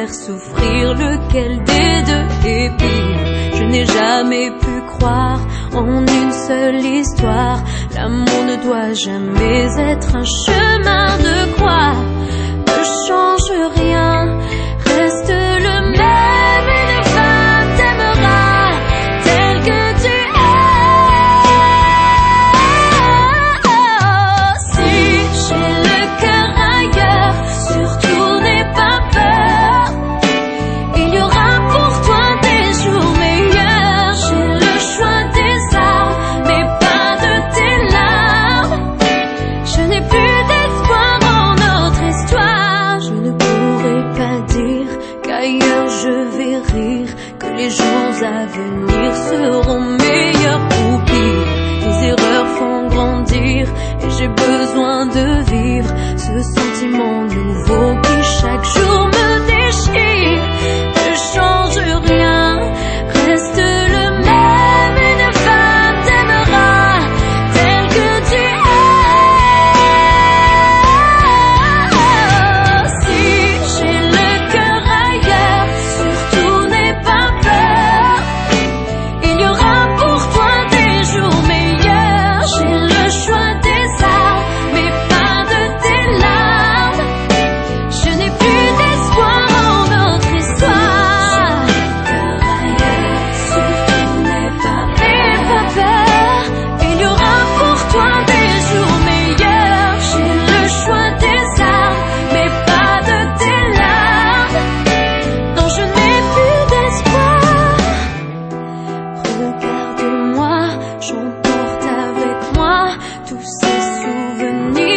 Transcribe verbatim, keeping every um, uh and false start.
faire souffrir, lequel des deux est pire? Je n'ai jamais pu croire en une seule histoire. L'amour ne doit jamais être un chemin de croix. Ne change rien, reste le même. Une femme t'aimera tel que tu es. Si j'ai le cœur ailleurs, surtout n'aie pas peur. Il y aura pour toi des jours meilleurs. J'ai le choix des armes, mais pas de tes larmes. Je n'ai plus d'espoir en notre histoire. Je ne pourrai pas dire qu'ailleurs je vais rire, que les jours à venir seront meilleurs ou pires. Les erreurs font grandir et j'ai besoin de vivre ce sentiment nouveau qui chaque jour me déchire. Ne change rien, reste le même. Une femme t'aimera tel que tu es. Si j'ai le cœur ailleurs, surtout n'aie pas peur. Il y aura pour toi des jours meilleurs. J'ai le choix des armes, mais pas de tes larmes. Je n'ai plus d'espoir en notre histoire. Surtout n'aie pas peur. Il y aura pour toi des jours meilleurs. J'ai le choix des armes, mais pas de tes larmes. Non, je n'ai plus d'espoir. Regarde-moi, j'emporte avec moi tous ces souvenirs.